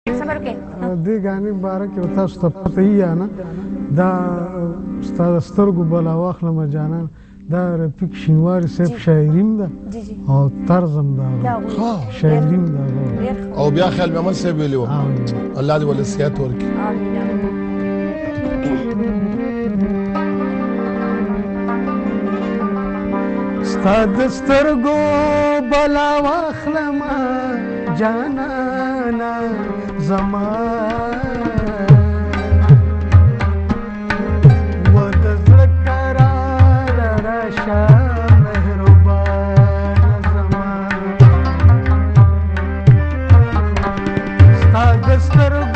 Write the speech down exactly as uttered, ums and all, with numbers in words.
صبر وکړئ. دې غانې باره کې تاسو ته پته یې نه دا ستا د سترګو بلا واخلمه جانان دا رفیق شینواري صاحب شاعریم ده او طرزم ده شاعریم ده او بیا خیال محمد صاحب ویلي وو الله دې ولې صحت ورکړي. ستا د سترګو بلا واخلمه جانانا زما و د زړه قرار راشه مهربانه زما ستا د سترګو